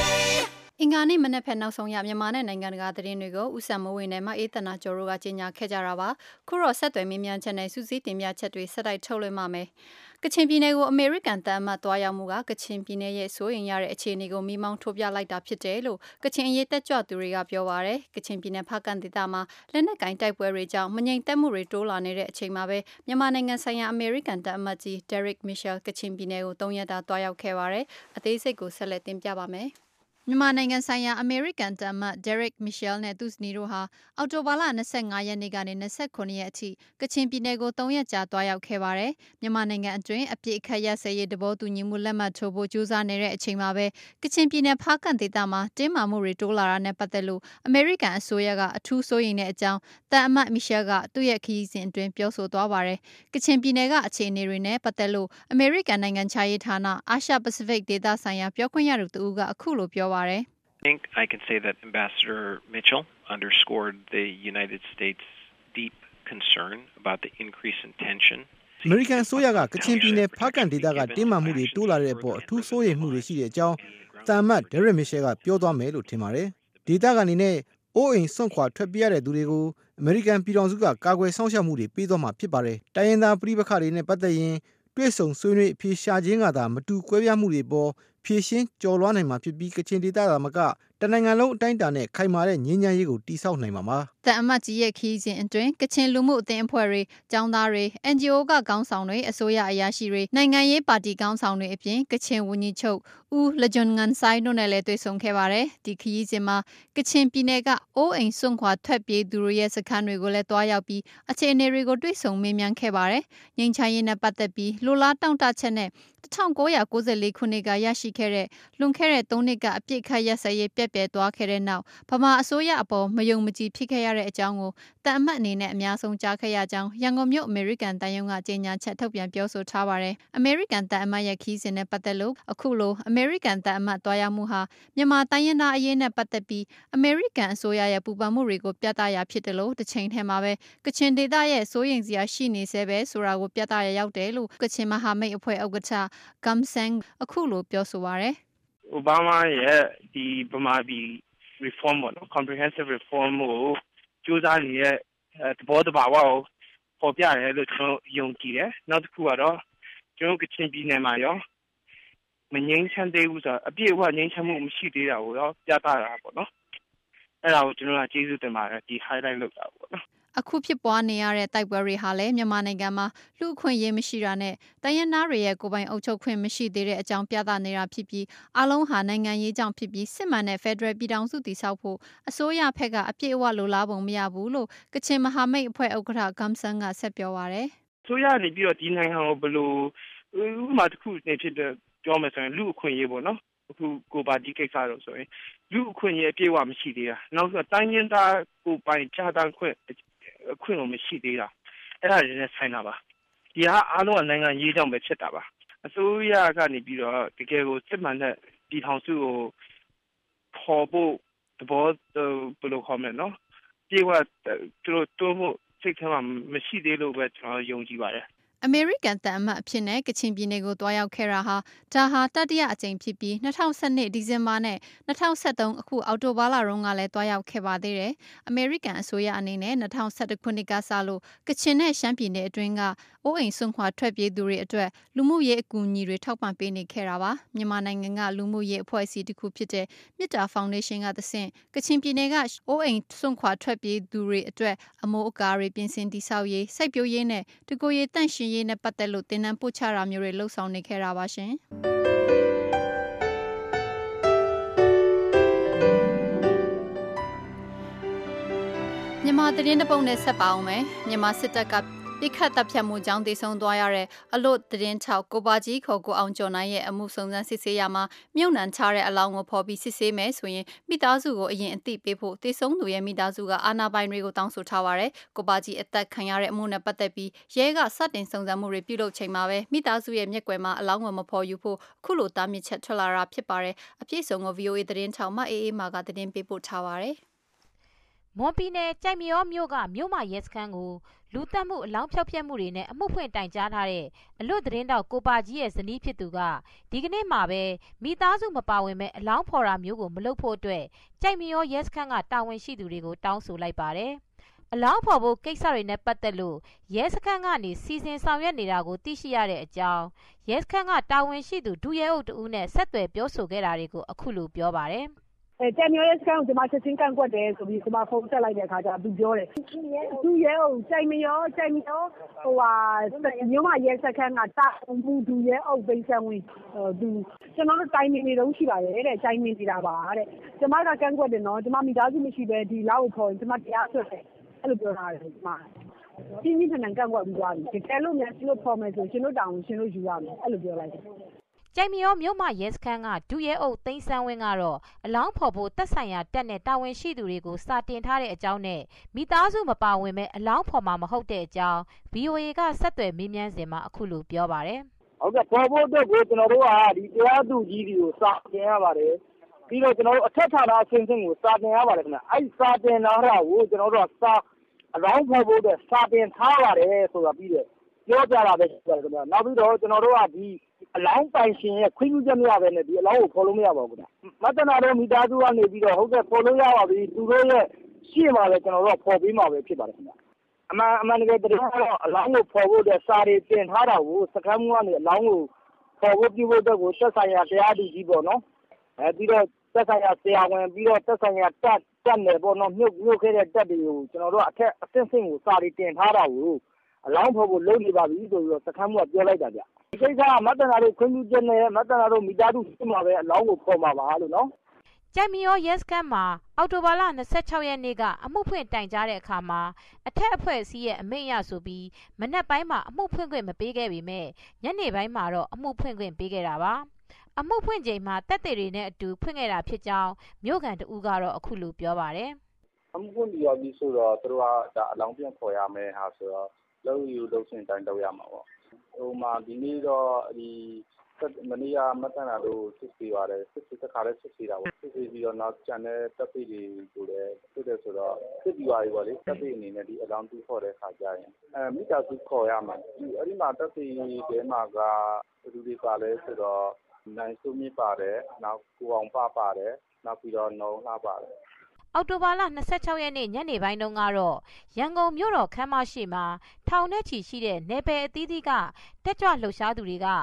အင်္ဂါနေ့မနက်ဖက်နောက်ဆုံးရမြန်မာနဲ့နိုင်ငံတကာသတင်းတွေကိုဦးစံမိုးဝင်းနဲ့မအေးသနာကျော်တို့ကကြီးညာခဲ့ကြတာပါခုတော့ဆက်သွယ်မြင်းမြန်ချက်နဲ့စူးစီးတင်ပြချက်တွေဆက်တိုက်ထုတ်လွှင့်ပါမယ်ကချင်ပြည်နယ်ကိုအမေရိကန်တမ်းမှသွားရောက်မှုကကချင်ပြည်နယ်ရဲ့စိုးရိမ်ရတဲ့အခြေအနေကိုမိမောင်းထုတ်ပြလိုက်တာဖြစ်တယ်လို့ကချင်အရေးတက်ကြွသူတွေကပြောပါရယ်ကချင်ပြည်နယ်ဖားကန်ဒေသမှာလက်နက်ကင်တိုက်ပွဲတွေကြောင့်မငြိမ်သက်မှုတွေတိုးလာနေတဲ့အချိန်မှာပဲမြန်မာနိုင်ငံဆိုင်ရာအမေရိကန်တပ်အမတ်ကြီး Derek Mitchell ကချင်ပြည်နယ်ကိုသုံးရက်တာသွားရောက်ခဲ့ပါရယ်အသေးစိတ်ကိုဆက်လက်တင်ပြပါမယ်မြန်မာနိုင်ငံဆိုင်ရာအမေရိကန်တပ်မှ Derek Mitchell နဲ့သူ့ဇနီးတို့ဟာအောက်တိုဘာလ၂၅ရက်နေ့ကနေ၂၉ရက်အထိကချင်ပြည်နယ်ကိုသုံးရက်ကြာသွားရောက်ခဲ့ပါတယ်။မြန်မာနိုင်ငံအတွင်းအပြစ်အခတ်ရစရေးတဘောတူညီမှုလက်မှတ်ထိုးဖို့ကြိုးစားနေတဲ့အချိန်မှာပဲကချင်ပြည်နယ်ဖားကန်ဒေသမှာတင်းမာမှုတွေတိုးလာတာနဲ့ပတ်သက်လို့အမေရိကန်အစိုးရကအထူးစိုးရိမ်တဲ့အကြောင်းတပ်အမတ် Mitchell ကသူ့ရဲ့ခရီးစဉ်အတွင်းပြောဆိုသွားပါတယ်။ကချင်ပြည်နယ်ကအခြေအနေတွေနဲ့ပတ်သက်လို့အမေရိကန်နိုင်ငံခြားရေးဌာနအာရှပစိဖိတ်ဒေသဆိုင်ရာပြောခွင့်ရသူတူကအခုလိုပြောပါတယ် I think I can say that Ambassador Mitchell underscored the United States' deep concern about the increase in tension. အမေရိကန်အစိုးရကကချင်ပြည်နယ်ဖားကန်ဒေသကတင်းမာမှုတွေတိုးလာတဲ့အပေါ်အထူးစိုးရိမ်မှုတွေရှိတဲ့အကြောင်းတာမတ် Derek Mitchell ကပြောသွားမယ်လို့ထင်ပါတယ်။ဒေသကနေနဲ့အိုးအိမ်စွန့်ခွာထွက်ပြေးရတဲ့သူတွေကိုအမေရိကန်ပြည်ထောင်စုကကာကွယ်စောင့်ရှောက်မှုတွေပေးသွားမှာဖြစ်ပါတယ်။တိုင်းရင်းသားပြည်ပခါတွေနဲ့ပတ်သက်ရင်တွေ့ဆုံဆွေးနွေးအဖြေရှာခြင်းကသာမတူကွဲပြားမှုတွေပေါ်ဖြည့်ရှင်းကြော်လွှားနိုင်မှာဖြစ်ပြီးကချင်ဒေသသာမကတနိုင်ငံလုံးအတိုင်းအတာနဲ့ခိုင်မာတဲ့ငြိမ်းချမ်းရေးကိုတည်ဆောက်နိုင်မှာပါ။တပ်အမတ်ကြီးရဲ့ခီးစဉ်အတွင်းကချင်လူမှုအသင်းအဖွဲ့တွေ၊ကျောင်းသားတွေ၊အန်ဂျီအိုကခေါင်းဆောင်တွေ၊အစိုးရအရာရှိတွေ၊နိုင်ငံရေးပါတီခေါင်းဆောင်တွေအပြင်ကချင်ဝန်ကြီးချုပ်ဦးလဂျွန်ငန်ဆိုင်တို့နဲ့လည်းတွေ့ဆုံခဲ့ပါတယ်။ဒီခီးစဉ်မှာကချင်ပြည်နယ်ကအိုးအိမ်စွန့်ခွာထွက်ပြေးသူတွေရဲ့စခန်းတွေကိုလည်းတွားရောက်ပြီးအခြေအနေတွေကိုတွေ့ဆုံမေးမြန်းခဲ့ပါတယ်။ငြိမ်းချမ်းရေးနဲ့ပတ်သက်ပြီးလိုလားတောင့်တချက်နဲ့၁၉၉၄ခုနှစ်ကရရှိခဲ့တဲ့လွန်ခဲ့တဲ့သုံးနှစ်ကအပြစ်ခတ်ရက်စက်ရေးပြက်ပြဲသွားခဲ့တဲ့နောက်ဗမာအစိုးရအပေါ်မယုံမကြည်ဖြစ်ခဲ့ရတဲ့အကြောင်းကိုတန်အမတ်အနေနဲ့အများဆုံးကြားခဲ့ရကြောင်းရန်ကုန်မြို့အမေရိကန်တန်ယုံကကြေညာချက်ထုတ်ပြန်ပြောဆိုထားပါတယ်။အမေရိကန်တန်အမတ်ရဲ့ခီးစဉ်နဲ့ပတ်သက်လို့အခုလိုအမေရိကန်တန်အမတ်တွားရောက်မှုဟာမြန်မာတိုင်းရင်းသားအရေးနဲ့ပတ်သက်ပြီးအမေရိကန်အစိုးရရဲ့ပူပန်မှုတွေကိုပြသရာဖြစ်တယ်လို့တစ်ချိန်ထဲမှာပဲကချင်ဒေသရဲ့စိုးရိမ်စရာရှိနေဆဲပဲဆိုတာကိုပြသရရောက်တယ်လို့ကချင်မဟာမိတ်အဖွဲ့ဥက္ကဋ္ဌဂမ်ဆန်အခုလိုပြောဆိုပါရယ်အိုဘားမားရဲ့ဒီဗမာပြည် reform ပေါ့နော် comprehensive reform ကိုကြိုးစားနေတဲ့သဘောတဘာဝကိုပေါ်ပြတယ်လို့ကျွန်တော်ယုံကြည်တယ်နောက်တစ်ခုကတော့ကျွန်တော်ကချင်ပြည်နယ်မှာရောမငြိမ်းချမ်းသေးဘူးဆိုတော့အပြည့်အဝငြိမ်းချမ်းမှုမရှိသေးတာကိုရောပြသတာပေါ့နော်အဲ့ဒါကိုကျွန်တော်ကကျေးဇူးတင်ပါတယ်ဒီ highlight လုပ်တာပေါ့နော်အခုဖြစ်ပွားနေရတဲ့တိုက်ပွဲတွေဟာလည်းမြန်မာနိုင်ငံမှာလူအခွင့်အရေးမရှိတာနဲ့တိုင်းရင်းသားတွေရဲ့ကိုယ်ပိုင်အုပ်ချုပ်ခွင့်မရှိသေးတဲ့အကြောင်းပြသနေတာဖြစ်ပြီးအလုံးဟာနိုင်ငံရေးကြောင့်ဖြစ်ပြီးစစ်မှန်တဲ့ Federal ပြည်ထောင်စုတည်ဆောက်ဖို့အစိုးရဘက်ကအပြည့်အဝလိုလားပုံမရဘူးလို့ကချင်မဟာမိတ်အဖွဲ့ဥက္ကဋ္ဌ Gamsan ကဆက်ပြောပါရယ်။ဆိုရနေပြီးတော့ဒီနိုင်ငံကိုဘယ်လိုဥပမာတစ်ခုနေဖြစ်တဲ့ပြောမယ်ဆိုရင်လူအခွင့်အရေးပေါ့နော်။အခုကိုပါတီကိစ္စတော့ဆိုရင်လူအခွင့်အရေးအပြည့်အဝမရှိသေးတာ။နောက်ဆိုတိုင်းရင်းသားကိုပိုင်ခြားတန်းခွင့်အခွင့်အရေးမရှိသေးတာ။အဲ့ဒါတွေနဲ့ဆိုင်တာပါ။ဒီဟာအားလုံးကနိုင်ငံရေးကြောင့်ပဲဖြစ်တာပါ။အစိုးရကနေပြီးတော့တကယ်ကိုစစ်မှန်တဲ့ပြည်ထောင်စုကိုပေါ်ဖို့သဘောဘယ်လိုခေါ်မလဲနော်ပြေဝသူတို့တိုးဖို့စိတ်ထဲမှာမရှိသေးလို့ပဲကျွန်တော်ယုံကြည်ပါတယ်အမေရိကန်တန်အမတ်အဖြစ်နဲ့ကချင်ပြည်နယ်ကိုတွားရောက်ခဲ့တာဟာဒါဟာတတိယအကြိမ်ဖြစ်ပြီး၂၀၁၂ဒီဇင်ဘာနဲ့၂၀၁၃အခုအောက်တိုဘာလတုန်းကလည်းတွားရောက်ခဲ့ပါသေးတယ်။အမေရိကန်အစိုးရအနေနဲ့၂၀၁၁ခုနှစ်ကစလို့ကချင်နဲ့ရှမ်းပြည်နယ်အတွင်းကအိုးအိမ်စွန့်ခွာထွက်ပြေးသူတွေအတွက်လူမှုရေးအကူအညီတွေထောက်ပံ့ပေးနေခဲ့တာပါ။မြန်မာနိုင်ငံကလူမှုရေးအဖွဲ့အစည်းတစ်ခုဖြစ်တဲ့မြစ်တာဖောင်ဒေးရှင်းကသဆင့်ကချင်ပြည်နယ်ကအိုးအိမ်စွန့်ခွာထွက်ပြေးသူတွေအတွက်အမိုးအကာတွေပြင်ဆင်တည်ဆောက်ရေးစိုက်ပျိုးရေးနဲ့တကိုယ်ရေးတန့်ရှင်းရေးနဲ့ပတ်သက်လို့တင်နန်းပို့ချတာမျိုးတွေလှုပ်ဆောင်နေခဲ့တာပါရှင်မြန်မာသတင်းတပုတ်နဲ့ဆက်ပါအောင်မယ်မြန်မာစစ်တပ်ကပြစ်ခတ်တပ်ဖြတ်မှုကြောင့်တည်ဆုံသွားရတဲ့အလို့သတင်းချောက်ကိုပါကြီးခေါ်ကိုအောင်ကျော်နိုင်ရဲ့အမှုစုံစမ်းစစ်ဆေးရမှာမြုပ်နှံချတဲ့အလောင်းကိုဖော်ပြီးစစ်ဆေးမယ်ဆိုရင်မိသားစုကိုအရင်အသိပေးဖို့တည်ဆုံသူရဲ့မိသားစုကအာဏာပိုင်တွေကိုတောင်းဆိုထားပါတယ်ကိုပါကြီးအသက်ခံရတဲ့အမှုနဲ့ပတ်သက်ပြီးရဲကစတင်စုံစမ်းမှုတွေပြုလုပ်ချိန်မှာပဲမိသားစုရဲ့မျက်ကွယ်မှာအလောင်းကိုမဖော်ယူဖို့ခုလိုတားမြစ်ချက်ထွက်လာတာဖြစ်ပါတယ်အပြည့်စုံကို ဗီအိုအေ သတင်းချောက်မအေးအေးမာကသတင်းပေးပို့ထားပါတယ်မွန်ပြည်နယ်ကြိုက်မရောမြို့ကမြို့မရဲစခန်းကိုလူတက်မှုအလောင်းဖြောက်ပြက်မှုတွေနဲ့အမှုဖွင့်တိုင်ကြားထားတဲ့အလွတ်သတင်းတောက်ကိုပါကြီးရဲ့ဇနီးဖြစ်သူကဒီကနေ့မှာပဲမိသားစုမပါဝင်မဲ့အလောင်းဖော်တာမျိုးကိုမလုပ်ဖို့အတွက်ကြိုက်မရောရဲစခန်းကတာဝန်ရှိသူတွေကိုတောင်းဆိုလိုက်ပါတယ်အလောင်းဖော်ဖို့ကိစ္စတွေနဲ့ပတ်သက်လို့ရဲစခန်းကနေစီစဉ်ဆောင်ရွက်နေတာကိုသိရှိရတဲ့အကြောင်းရဲစခန်းကတာဝန်ရှိသူဒုရဲအုပ်တဦးနဲ့ဆက်သွယ်ပြောဆိုခဲ့တာတွေကိုအခုလိုပြောပါတယ်အဲကြံမျိုးရဲ့စကန်ကိုဒီမှာချက်ချင်းကန်ကွက်တယ်ဆိုပြီးဒီမှာဖုန်းဆက်လိုက်တဲ့အခါကျသူပြောတယ်သူရဲအုပ်ကြိုင်မရောကြိုင်မရောဟိုဟာမျိုးမရဲစခန်းကတာမှုသူရဲအုပ်ပိတ်ဆန်ဝင်သူကျွန်တော်တို့တိုင်းမီနေတော့ရှိပါတယ်တဲ့ကြိုင်မီနေတာပါတဲ့ကျွန်မကကန်ကွက်တယ်နော်ကျွန်မမိသားစုမရှိပဲဒီလောက်ကိုခေါ်ကျွန်မတရားဆွတ်တယ်အဲ့လိုပြောတာတယ်ကျွန်မပြင်းပြင်းထန်ထန်ကန်ကွက်ပြီးသွားပြီတကယ်လို့များရှင်တို့ဖော်မယ်ဆိုရှင်တို့တောင်းရှင်တို့ယူရမယ်အဲ့လိုပြောလိုက်တယ်ကြိုင်မရောမြို့မရဲစခန်းကဒုရဲအုပ်သိန်းစန်းဝင်းကတော့အလောင်းဖော်ဖို့တက်ဆိုင်ရာတက်နဲ့တာဝန်ရှိသူတွေကိုစာတင်ထားတဲ့အကြောင်းနဲ့မိသားစုမပါဝင်မဲ့အလောင်းဖော်မှာမဟုတ်တဲ့အကြောင်း ဗီအိုအေ ကဆက်သွယ်မေးမြန်းစဉ်မှာအခုလိုပြောပါတယ်။ဟုတ်ကဲ့ဖော်ဖို့အတွက်ကိုကျွန်တော်တို့ကဒီတရားသူကြီးတွေကိုစာတင်ရပါတယ်။ပြီးတော့ကျွန်တော်တို့အထက်ဌာနအဆင့်ဆင့်ကိုစာတင်ရပါတယ်ခင်ဗျ။အဲ့စာတင်တာကိုကျွန်တော်တို့ကစာအလောင်းဖော်ဖို့အတွက်စာတင်ထားပါတယ်ဆိုတာပြီးတယ်ပြောကြတာပဲရှိပါတယ်ခင်ဗျ။နောက်ပြီးတော့ကျွန်တော်တို့ကဒီအလောင်းပိုင်ရှင်ရဲ့ခွင့်ပြုချက်မရဘဲနဲ့ဒီအလောင်းကိုဖော်လို့မရပါဘူးခင်ဗျ။မတနာတော့မိသားစုကနေပြီးတော့ဟုတ်ကဲ့ဖော်လို့ရပါပြီသူတို့ရဲ့ရှေ့မှာလည်းကျွန်တော်တို့ဖော်ပေးမှာပဲဖြစ်ပါတယ်ခင်ဗျ။အမှန်အမှန်တကယ်တရားတော့အလောင်းကိုဖော်ဖို့အတွက်စာတွေတင်ထားတာကိုစကမ်းမှုကနေအလောင်းကိုဖော်ဖို့ပြုဖို့အတွက်ကိုသက်ဆိုင်ရာတရားသူကြီးပေါ့နော်။အဲပြီးတော့သက်ဆိုင်ရာဆရာဝန်ပြီးတော့သက်ဆိုင်ရာတက်တက်နယ်ပေါ့နော်မြုပ်မြုပ်ခဲ့တဲ့တက်တွေကိုကျွန်တော်တို့အထက်အဆင့်ဆင့်ကိုစာတွေတင်ထားတာကိုအလောင်းဖော်ဖို့လုပ်နေပါပြီဆိုပြီးတော့စကမ်းမှုကပြောလိုက်တာဗျ။ဒီကိစ္စကမတနာတို့ခွင့်ပြုချက်နဲ့မတနာတို့မိသားစုရှိမှာပဲအလောင်းကိုဖော်မှာပါလို့နော်ကြိုင်မရောရဲစခန်းမှာအောက်တိုဘာလ၂၆ရက်နေ့ကအမှုဖွင့်တိုင်ကြားတဲ့အခါမှာအထက်အဖွဲ့အစည်းရဲ့အမိန့်အရဆိုပြီးမနက်ပိုင်းမှာအမှုဖွင့်ခွင့်မပေးခဲ့ပေမဲ့ညနေပိုင်းမှာတော့အမှုဖွင့်ခွင့်ပေးခဲ့တာပါအမှုဖွင့်ချိန်မှာတက်တဲ့တွေနဲ့အတူဖွင့်ခဲ့တာဖြစ်ကြောင်းမြို့ခံတဦးကတော့အခုလိုပြောပါတယ်အမှုဖွင့်ပြီးတော့ပြီးဆိုတော့သူတို့ကဒါအလောင်းပြန်ခေါ်ရမယ်ဟာဆိုတော့လုံးယူလုံးစင်တိုင်းတော့ရမှာပေါ့ဟိုမှာဒီနေ့တော့ဒီမနေ့ကမတနာတို့စစ်စီပါတယ်စစ်စီတစ်ခါလည်းစစ်စီတာပေါ့စစ်စီပြီးတော့နောက်ကျန်တဲ့တပ်ပိတွေကိုလည်းစစ်တယ်ဆိုတော့စစ်ပြီးသွားပြီပေါ့လေတပ်ပိအနေနဲ့ဒီအလောင်းတူခေါ်တဲ့ခါကျရင်အဲမိသားစုခေါ်ရမှာဒီအဲ့ဒီမှာတပ်ပိတဲမှာကဘယ်သူတွေပါလဲဆိုတော့နိုင်စုမြင့်ပါတယ်နောက်ကိုအောင်ပပါတယ်နောက်ပြီးတော့နှုံလှပါတယ်အောက်တိုဘာလ၂၆ရက်နေ့ညနေပိုင်းတုန်းကတော့ရန်ကုန်မြို့တော်ခမ်းမရှိမှာထောင်နဲ့ချီရှိတဲ့နယ်ပယ်အသီးသီးကတက်ကြွလှုပ်ရှားသူတွေက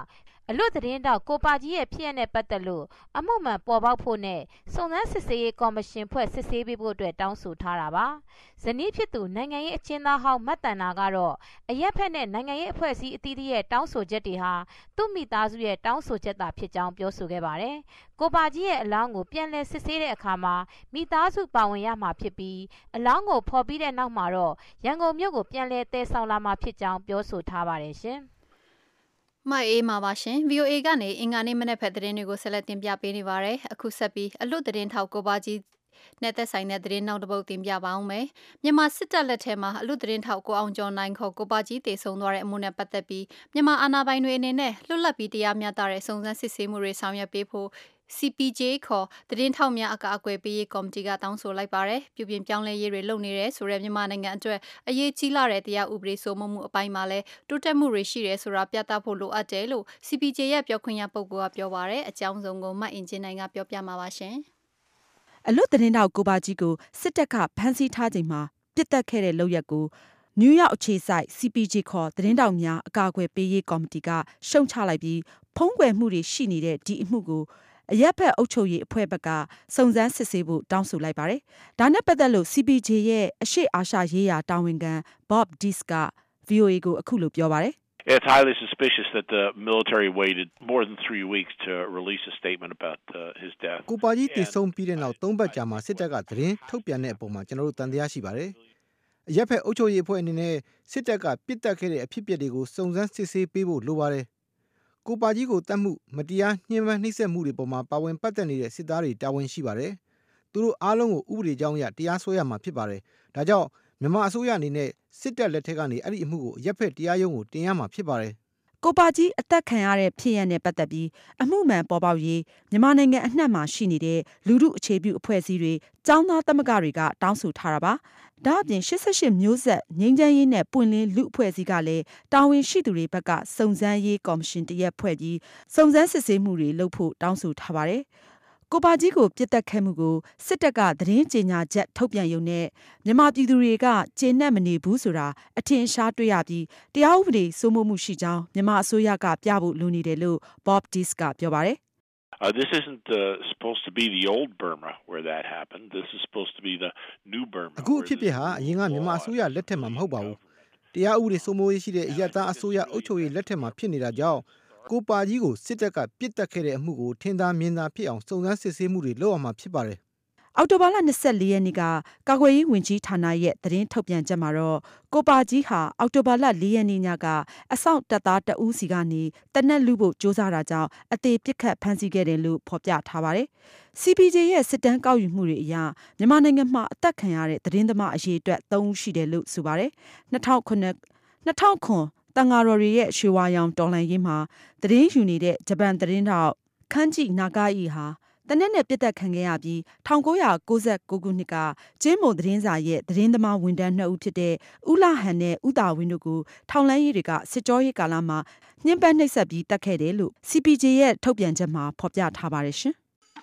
အလွတ်သတင်းတောက်ကိုပါကြီးရဲ့ဖြစ်ရတဲ့ပတ်သက်လို့အမှုမှန်ပေါ်ပေါက်ဖို့နဲ့စုံစမ်းစစ်ဆေးရေးကော်မရှင်ဖွဲ့စစ်ဆေးပေးဖို့အတွက်တောင်းဆိုထားတာပါဇနီးဖြစ်သူနိုင်ငံရေးအကျဉ်းသားဟောင်းမတ်တန်နာကတော့အရက်ဖက်နဲ့နိုင်ငံရေးအဖွဲ့အစည်းအသီးသီးရဲ့တောင်းဆိုချက်တွေဟာသူ့မိသားစုရဲ့တောင်းဆိုချက်သာဖြစ်ကြောင်းပြောဆိုခဲ့ပါတယ်ကိုပါကြီးရဲ့အလောင်းကိုပြန်လည်စစ်ဆေးတဲ့အခါမှာမိသားစုပါဝင်ရမှာဖြစ်ပြီးအလောင်းကိုဖော်ပြီးတဲ့နောက်မှာတော့ရန်ကုန်မြို့ကိုပြန်လည်တည်ဆောင်လာမှာဖြစ်ကြောင်းပြောဆိုထားပါတယ်ရှင်မအေးမှာပါရှင် ဗီအိုအေ ကနေအင်္ဂါနေ့မနေ့ဖက်သတင်းတွေကိုဆက်လက်တင်ပြပေးနေပါတယ်အခုဆက်ပြီးအလွတ်သတင်းထောက်ကိုပါကြီးနဲ့သက်ဆိုင်တဲ့သတင်းနောက်တစ်ပုဒ်တင်ပြပါအောင်မယ်မြန်မာစစ်တပ်လက်ထက်မှာအလွတ်သတင်းထောက်ကိုအောင်ကျော်နိုင်ခေါ်ကိုပါကြီးတည်ဆုံသွားတဲ့အမှုနဲ့ပတ်သက်ပြီးမြန်မာအာဏာပိုင်တွေအနေနဲ့လွတ်လပ်ပြီးတရားမျှတတဲ့စုံစမ်းစစ်ဆေးမှုတွေဆောင်ရွက်ပေးဖို့C P J ခေါ်သတင်းထောက်များအကာအကွယ်ပေးရေးကော်မတီကတောင်းဆိုလိုက်ပါတယ်။ပြုပြင်ပြောင်းလဲရေးတွေလုပ်နေတယ်ဆိုတဲ့မြန်မာနိုင်ငံအတွက်အရေးကြီးလာတဲ့တရားဥပဒေစိုးမိုးမှုအပိုင်းမှာလည်းတိုးတက်မှုတွေရှိတယ်ဆိုတာပြသဖို့လိုအပ်တယ်လို့ C P J ရဲ့ပြောခွင့်ရပုဂ္ဂိုလ်ကပြောပါတယ်။အကြောင်းစုံကိုမတ်အင်ဂျင်နိုင်ကပြောပြမှာပါရှင်။အလွတ်သတင်းထောက်ကိုပါကြီးကိုစစ်တပ်ကဖမ်းဆီးထားချိန်မှာပြစ်တက်ခဲ့တဲ့လုပ်ရက်ကိုနယူးယောက်အခြေစိုက် C P J ခေါ်သတင်းတောက်များအကာအကွယ်ပေးရေးကော်မတီကရှုံချလိုက်ပြီးဖုံးကွယ်မှုတွေရှိနေတဲ့ဒီအမှုကိုအရက်ဖက်အုပ်ချုပ်ရေးအဖွဲ့ဘက်ကစုံစမ်းစစ်ဆေးဖို့တောင်းဆိုလိုက်ပါတယ်။ဒါနဲ့ပတ်သက်လို့ C P J ရဲ့အရှေ့အာရှရေးရာတာဝန်ခံ Bob Dees က V O A ကိုအခုလိုပြောပါတယ်။ It's highly suspicious that the military waited more than three weeks to release a statement about uh, his death. ကိုပါကြီးတည်ဆုံပြီးတဲ့နောက်သုံးပတ်ကြာမှစစ်တပ်ကသတင်းထုတ်ပြန်တဲ့အပေါ်မှာကျွန်တော်တို့တန်တရားရှိပါတယ်။အရက်ဖက်အုပ်ချုပ်ရေးအဖွဲ့အနေနဲ့စစ်တပ်ကပြစ်တက်ခဲ့တဲ့အဖြစ်အပျက်တွေကိုစုံစမ်းစစ်ဆေးပေးဖို့လိုပါတယ်။ကိုပါကြီးကိုတတ်မှုမတရားညှဉ်းပန်းနှိပ်စက်မှုတွေပေါ်မှာပါဝင်ပတ်သက်နေတဲ့စစ်သားတွေတာဝန်ရှိပါတယ်။သူတို့အားလုံးကိုဥပဒေကြောင်းအရတရားစွဲရမှာဖြစ်ပါတယ်။ဒါကြောင့်မြန်မာအစိုးရအနေနဲ့စစ်တပ်လက်ထက်ကနေအဲ့ဒီအမှုကိုရက်ဖက်တရားရုံးကိုတင်ရမှာဖြစ်ပါတယ်။ကိုပါကြီးအသက်ခံရတဲ့ဖြစ်ရပ်နဲ့ပတ်သက်ပြီးအမှုမှန်ပေါ်ပေါက်ရေးမြန်မာနိုင်ငံအနှံ့မှာရှိနေတဲ့လူထုအခြေပြုအဖွဲ့အစည်းတွေចောင်းသားသမဂ္ဂတွေကတောင်းဆိုထားတာပါ။ဒါအပြင်ရှစ်ဆယ့်ရှစ်မျိုးဆက်ငြိမ်းချမ်းရေးနဲ့ပွင့်လင်းလူအဖွဲ့အစည်းကလည်းတာဝန်ရှိသူတွေဘက်ကစုံစမ်းရေးကော်မရှင်တရက်ဖွဲ့ပြီးစုံစမ်းစစ်ဆေးမှုတွေလုပ်ဖို့တောင်းဆိုထားပါတယ်။ကိုပါကြီးကိုပြစ်တက်ခဲ့မှုကိုစစ်တပ်ကသတင်းကြေညာချက်ထုတ်ပြန်ရုံနဲ့မြန်မာပြည်သူတွေကကျေနပ်မနေဘူးဆိုတာအထင်ရှားတွေ့ရပြီးတရားဥပဒေစိုးမိုးမှုရှိကြောင်းမြန်မာအစိုးရကပြဖို့လိုနေတယ်လို့ Bob Dees ကပြောပါတယ် Uh, this isn't uh, supposed to be the old Burma where that happened. This is supposed to be the new Burma. အခုအဖြစ်အပျက်ဟာအရင်ကမြန်မာအစိုးရလက်ထက်မှာမဟုတ်ပါဘူး။တရားဥပဒေစိုးမိုးရေးရှိတဲ့အရသာအစိုးရအုပ်ချုပ်ရေးလက်ထက်မှာဖြစ်နေတာကြောင့်ကိုပါကြီးကိုစစ်တပ်ကပြစ်တက်ခဲ့တဲ့အမှုကိုထင်သာမြင်သာဖြစ်အောင်စုံစမ်းစစ်ဆေးမှုတွေလုပ်အောင်မှာဖြစ်ပါတယ်။အောက်တိုဘာလ၂၄ရက်နေ့ကကာကွယ်ရေးဝန်ကြီးဌာနရဲ့သတင်းထုတ်ပြန်ချက်မှာတော့ကိုပါကြီးဟာအောက်တိုဘာလ၄ရက်နေ့ညကအဆောက်တပ်သားတဦးစီကနေတနက်လူဖို့ကြိုးစားတာကြောင့်အသေးပစ်ခတ်ဖမ်းဆီးခဲ့တယ်လို့ဖော်ပြထားပါတယ်။ C P J ရဲ့စစ်တမ်းကောက်ယူမှုတွေအရမြန်မာနိုင်ငံမှာအသက်ခံရတဲ့သတင်းသမားအရေအတွက်သုံးဦးရှိတယ်လို့ဆိုပါတယ်။၂၀၀၇ ၂၀၀၇တန်ဃာတော်တွေရဲ့ရွှေဝါရောင်တော်လှန်ရေးမှာသတင်းယူနေတဲ့ဂျပန်သတင်းထောက်ခန်းကြည့်နာဂါအီဟာတနက်နဲ့ပြစ်တက်ခံခဲ့ရပြီး၁၉၉၉ခုနှစ်ကကျင်းမုံသတင်းစာရဲ့သတင်းသမားဝန်ထမ်းနှစ်ဦးဖြစ်တဲ့ဦးလာဟန်နဲ့ဦးတာဝင်းတို့ကိုထောင်လန်းရေးတွေကစစ်ကြောရေးကာလမှာညှဉ်းပန်းနှိပ်စက်ပြီးတက်ခဲ့တယ်လို့ C P J ရဲ့ထုတ်ပြန်ချက်မှာဖော်ပြထားပါတယ်ရှင်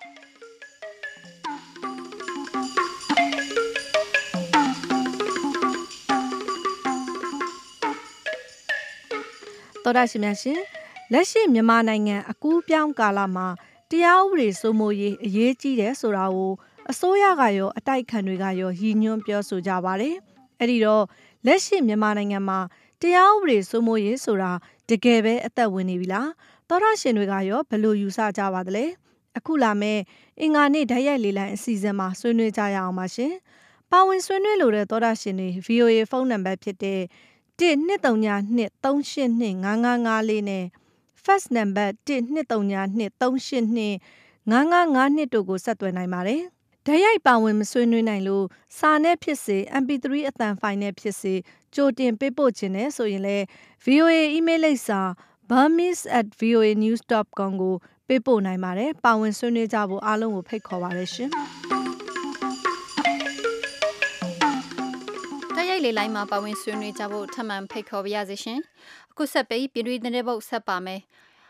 တော်ရရှိမြရှင်လက်ရှိမြန်မာနိုင်ငံအကူးပြောင်းကာလမှာတရားဥပဒေစိုးမိုးရေးအရေးကြီးတယ်ဆိုတာကိုအစိုးရကရောအတိုက်ခံတွေကရောရည်ညွှန်းပြောဆိုကြပါတယ်။အဲ့ဒီတော့လက်ရှိမြန်မာနိုင်ငံမှာတရားဥပဒေစိုးမိုးရေးဆိုတာတကယ်ပဲအသက်ဝင်နေပြီလား။တော်ရရှင်တွေကရောဘယ်လိုယူဆကြပါသလဲ။အခုလာမယ့်အင်္ဂါနေ့ဓာတ်ရိုက်လေလံအစီအစဉ်မှာဆွေးနွေးကြရအောင်ပါရှင်။ပါဝင်ဆွေးနွေးလိုတဲ့တော်ရရှင်တွေ V O A ဖုန်းနံပါတ်ဖြစ်တဲ့၁ ၂ ၃ ၂ ၃ ၈ ၂ ၅ ၅ ၅ ၄နဲ့ fax number ၁ ၂ ၃ ၂ ၃ ၈ ၂ ၅ ၅ ၅ ၂တို့ကိုဆက်သွယ်နိုင်ပါတယ်။ဓာတ်ရိုက်ပါဝင်မဆွေးနွေးနိုင်လို့စာနဲ့ဖြစ်စေ M P three အသံဖိုင်နဲ့ဖြစ်စေကြိုတင်ပေးပို့ခြင်းနဲ့ဆိုရင်လည်း V O A email လိပ်စာ burmese at v o a news dot com ကိုပေးပို့နိုင်ပါတယ်။ပါဝင်ဆွေးနွေးကြဖို့အားလုံးကိုဖိတ်ခေါ်ပါတယ်ရှင်။တိုက်ရိုက်လေလိုင်းမှာပါဝင်ဆွေးနွေးကြဖို့ထပ်မံဖိတ်ခေါ်ပါရစေရှင်။အခုဆက်ပြီးပြည်တွင်းသတင်းပုတ်ဆက်ပါမယ်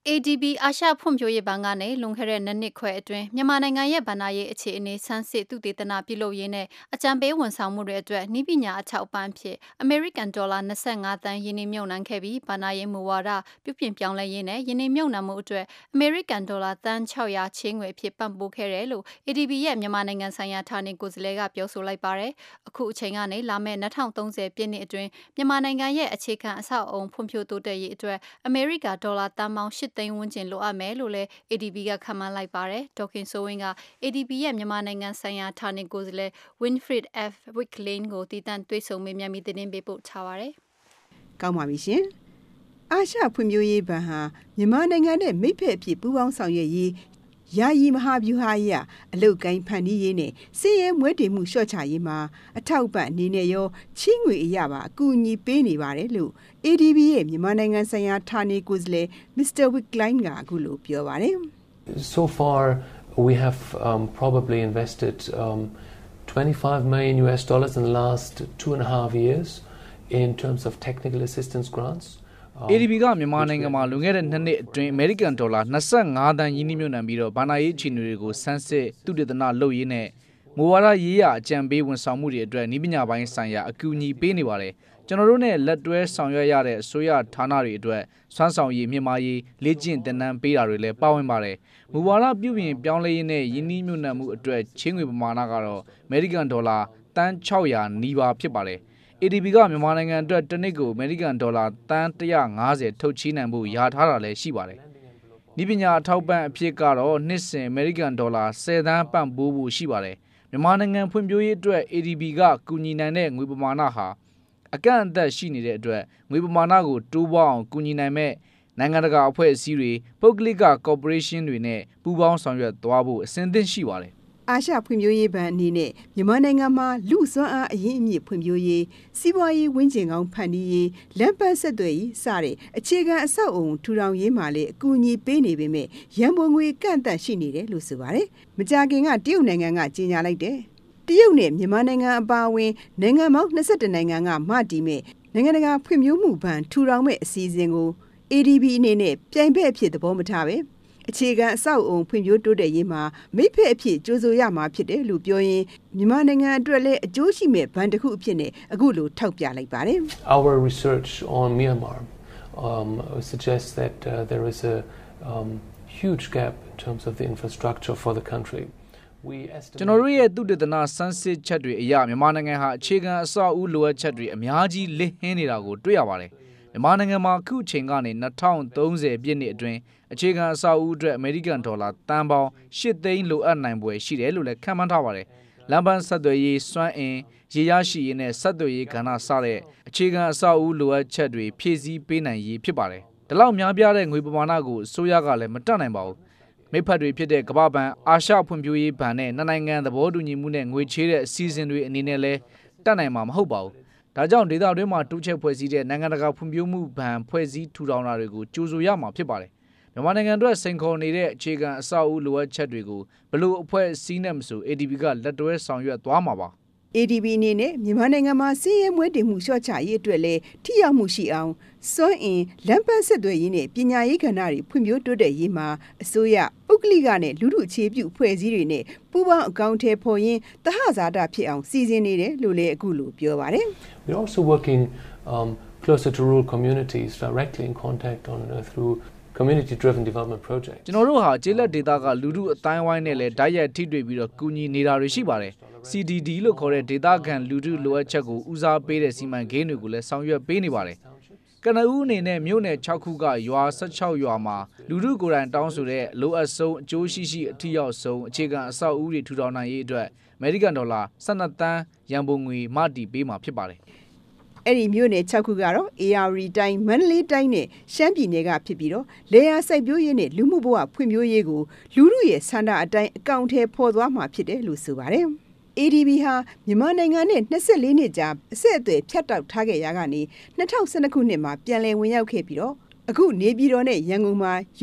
A D B အာရှဖွံ့ဖြိုးရေးဘဏ်ကနေလွန်ခဲ့တဲ့နှစ်နှစ်ခွဲအတွင်းမြန်မာနိုင်ငံရဲ့ဗဏ္ဍာရေးအခြေအနေဆန်းစစ်သုတေသနပြုလုပ်ရင်းနဲ့အကြံပေးဝန်ဆောင်မှုတွေအတွက်နည်းပညာအထောက်အပံ့ဖြစ်အမေရိကန်ဒေါ်လာ၂၅သန်းယင်းနှမြုပ်နှံခဲ့ပြီးဗဏ္ဍာရေးမူဝါဒပြုပြင်ပြောင်းလဲရေးနဲ့ယင်းနှမြုပ်နှံမှုအတွက်အမေရိကန်ဒေါ်လာသန်း၆၀၀ချင်းငွေအဖြစ်ပံ့ပိုးခဲ့တယ်လို့ A D B ရဲ့မြန်မာနိုင်ငံဆိုင်ရာဌာနေကိုယ်စားလှယ်ကပြောဆိုလိုက်ပါတယ်။အခုအချိန်ကနေလာမယ့်၂၀၃၀ပြည့်နှစ်အတွင်းမြန်မာနိုင်ငံရဲ့အခြေခံအဆောက်အအုံဖွံ့ဖြိုးတိုးတက်ရေးအတွက်အမေရိကန်ဒေါ်လာသန်းပေါင်း၈သိန်းဝန်းကျင်လိုအပ်မယ်လို့လည်း A D B ကခန့်မှန်းလိုက်ပါတယ်။ဒေါခင်စိုးဝင်းက A D B ရဲ့မြန်မာနိုင်ငံဆိုင်ရာဌာနေကိုယ်စားလှယ် Winfred F. Wicklane ကိုတည်တံ့တွေ့ဆုံမေးမြန်းပြီးသတင်းပေးပို့ထားပါတယ်။ကောင်းပါပြီရှင်။အာရှဖွံ့ဖြိုးရေးဘဏ်ဟာမြန်မာနိုင်ငံနဲ့မိတ်ဖက်အဖြစ်ပူးပေါင်းဆောင်ရွက်ရေးယာယီမဟာဗျူဟာအရအလုတ်ကိုင်းဖန်တီးရေးနဲ့စည်ရဲမွဲတေမှုလျှော့ချရေးမှာအထောက်ပံ့အနေနဲ့ရောချင်းငွေအရာပါအကူအညီပေးနေပါတယ်လို့ A D B ရဲ့မြန်မာနိုင်ငံဆိုင်ရာဌာနေကိုယ်စားလှယ် Mister Wicklane ကအခုလိုပြောပါတယ်။ So far we have um, probably invested um, twenty-five million U S dollars in the last two and a half years in terms of technical assistance grants.A D B ကမြန်မာနိုင်ငံမှာလွန်ခဲ့တဲ့နှစ်နှစ်အတွင်းအမေရိကန်ဒေါ်လာ၂၅သန်းရင်းနှီးမြှုပ်နှံပြီးတော့ဗဏ္ဍာရေးအခြေအနေတွေကိုစမ်းစစ်သုတေသနလုပ်ရင်းနဲ့မူဝါဒရေးရာအကြံပေးဝန်ဆောင်မှုတွေအတွက်နည်းပညာပိုင်းဆိုင်ရာအကူအညီပေးနေပါတယ်။ကျွန်တော်တို့နဲ့လက်တွဲဆောင်ရွက်ရတဲ့အစိုးရဌာနတွေအတွက်စွမ်းဆောင်ရည်မြင့်မားရေးလေ့ကျင့်သင်တန်းပေးတာတွေလည်းပါဝင်ပါတယ်။မူဝါဒပြုပြင်ပြောင်းလဲရေးနဲ့ရင်းနှီးမြှုပ်နှံမှုအတွက်ချင်းငွေပမာဏကတော့အမေရိကန်ဒေါ်လာသန်း၆၀၀နီးပါးဖြစ်ပါတယ်။ A D B ကမြန်မာနိုင်ငံအတွက်တစ်နှစ်ကိုအမေရိကန်ဒေါ်လာသန်း၁၅၀ထုတ်ချေးနိုင်ဖို့ယာထားတာလည်းရှိပါတယ်။ဒီပညာအထောက်ပံ့အဖြစ်ကတော့နှစ်စဉ်အမေရိကန်ဒေါ်လာ၁၀သန်းပံ့ပိုးဖို့ရှိပါတယ်။မြန်မာနိုင်ငံဖွံ့ဖြိုးရေးအတွက် A D B ကကူညီနိုင်တဲ့ငွေပမာဏဟာအကန့်အသတ်ရှိနေတဲ့အတွက်ငွေပမာဏကိုတိုးပွားအောင်ကူညီနိုင်မဲ့နိုင်ငံတကာအဖွဲ့အစည်းတွေပုဂ္ဂလိကကော်ပိုရေးရှင်းတွေနဲ့ပူးပေါင်းဆောင်ရွက်သွားဖို့အစဉ်သင့်ရှိပါတယ်။အာရှဖွံ့ဖြိုးရေးဘဏ်အနေနဲ့မြန်မာနိုင်ငံမှာလူ့စွမ်းအားအရင်းအမြစ်ဖွံ့ဖြိုးရေးစီးပွားရေးဝန်းကျင်ကောင်းဖန်တီးရေးလမ်းပန်းဆက်သွယ်ရေးစတဲ့အခြေခံအဆောက်အုံထူထောင်ရေးမှာလည်းအကူအညီပေးနေပေမဲ့ရန်ပုံငွေကန့်သတ်ရှိနေတယ်လို့ဆိုပါတယ်။မကြာခင်ကတရုတ်နိုင်ငံကကြေညာလိုက်တယ်။တရုတ်နဲ့မြန်မာနိုင်ငံအပါအဝင်နိုင်ငံပေါင်း၂၁နိုင်ငံကမတည်မဲ့နိုင်ငံတကာဖွံ့ဖြိုးမှုဘဏ်ထူထောင်မဲ့အစီအစဉ်ကို A D B အနေနဲ့ပြိုင်ဘက်အဖြစ်သဘောမထားပဲအခြေခံအဆောက်အုံဖွံ့ဖြိုးတိုးတက်ရေးမှာမိဖက်အဖြစ်ကြိုးဆိုရမှာဖြစ်တယ်လို့ပြောရင်မြန်မာနိုင်ငံအတွက်လည်းအကျိုးရှိမဲ့ဘဏ်တစ်ခုအဖြစ်နဲ့အခုလိုထောက်ပြလိုက်ပါတယ်။ Our research on Myanmar um, suggests that uh, there is a um, huge gap in terms of the infrastructure for the country. ကျွန်တော်တို့ရဲ့သုတေသနစမ်းစစ်ချက်တွေအရမြန်မာနိုင်ငံဟာအခြေခံအဆောက်အဦလိုအပ်ချက်တွေအများကြီးလစ်ဟင်းနေတာကိုတွေ့ရပါတယ်။မြန်မာနိုင်ငံမှာအခုအချိန်ကနေ၂၀၃၀ပြည့်နှစ်အတွင်းအခြေခံအဆောက်အဦအတွက်အမေရိကန်ဒေါ်လာတန်ပေါင်း၈သိန်းလိုအပ်နိုင်ပွဲရှိတယ်လို့လည်းခန့်မှန်းထားပါတယ်။လမ်းပန်းဆက်သွယ်ရေးစွမ်းအင်ရေရရှိရေးနဲ့ဆက်သွယ်ရေးကဏ္ဍစတဲ့အခြေခံအဆောက်အဦလိုအပ်ချက်တွေဖြည့်ဆည်းပေးနိုင်ရေးဖြစ်ပါတယ်။ဒီလောက်များပြားတဲ့ငွေပမာဏကိုအစိုးရကလည်းမတတ်နိုင်ပါဘူး။မိဖက်တွေဖြစ်တဲ့ကမ္ဘာ့ဘဏ်အာရှဖွံ့ဖြိုးရေးဘဏ်နဲ့နှစ်နိုင်ငံသဘောတူညီမှုနဲ့ငွေချေးတဲ့အစီအစဉ်တွေအနေနဲ့လည်းတတ်နိုင်မှာမဟုတ်ပါဘူး။ဒါကြောင့်ဒေသတွင်းမှာတိုးချဲ့ဖွဲ့စည်းတဲ့နိုင်ငံတကာဖွံ့ဖြိုးမှုဘဏ်ဖွဲ့စည်းထူထောင်တာတွေကိုကြိုဆိုရမှာဖြစ်ပါတယ်။မြန်မာနိုင်ငံအတွက်စိန်ခေါ်နေတဲ့အခြေခံအဆောက်အဦလိုအပ်ချက်တွေကိုဘလို့အဖွဲ့အစည်းနဲ့မဆို A D B ကလက်တွဲဆောင်ရွက်သွားမှာပါ။ A D B အနေနဲ့မြန်မာနိုင်ငံမှာစီးရဲမွေးတင်မှုလျှော့ချရေးအတွက်လည်းထိရောက်မှုရှိအောင်စွမ်းအင်လမ်းပန်းဆက်သွယ်ရေးနဲ့ပညာရေးကဏ္ဍတွေဖွံ့ဖြိုးတိုးတက်ရေးမှာအစိုးရပုဂ္ဂလိကနဲ့လူထုအခြေပြုအဖွဲ့အစည်းတွေနဲ့ပူးပေါင်းအကောင့်ထဲပေါ်ရင်းသဟဇာတဖြစ်အောင်စီစဉ်နေတယ်လို့လည်းအခုလိုပြောပါတယ်။ We're also working um, closer to rural communities directly in contact on uh, through community driven development projects ကျွန်တော်တို့ဟာကျေးလက်ဒေသကလူထုအတိုင်းဝိုင်းနဲ့လည်းတိုက်ရိုက်ထိတွေ့ပြီးတော့ကူညီနေတာတွေရှိပါတယ်။ C D D လို့ခေါ်တဲ့ဒေသခံလူထုလိုအပ်ချက်ကိုဦးစားပေးတဲ့စီမံကိန်းတွေကိုလည်းဆောင်ရွက်ပေးနေပါတယ်။ကနဦးအနေနဲ့မြို့နယ်၆ခုကရွာ၁၆ရွာမှာလူထုကိုယ်တိုင်တောင်းဆိုတဲ့လိုအပ်ဆုံးအကျိုးရှိရှိအထူးရောက်ဆုံးအခြေခံအဆောက်အဦတွေထူထောင်နိုင်ရေးအတွက်အမေရိကန်ဒေါ်လာ၁၂သန်းရန်ပုံငွေမတည်ပေးမှာဖြစ်ပါတယ်။အဲ့ဒီမြို့နယ်၆ခုကတော့ A R D တိုင်းမန္တလေးတိုင်းနဲ့ရှမ်းပြည်နယ်ကဖြစ်ပြီးတော့လေယာစိုက်ပျိုးရေးနဲ့လူမှုဘဝဖွံ့ဖြိုးရေးကိုလူထုရဲ့ဆန္ဒအတိုင်းအကောင့်ထဲပေါ်သွားမှာဖြစ်တယ်လို့ဆိုပါတယ်။ A D B ဟာမြန်မာနိုင်ငံနဲ့၂၄နှစ်ကြာအဆက်အသွယ်ဖြတ်တောက်ထားခဲ့ရာကနေ၂၀၁၂ခုနှစ်မှာပြန်လည်ဝင်ရောက်ခဲ့ပြီးတော့အခုနေပြည်တော်နဲ့ရန်ကုန်မှာ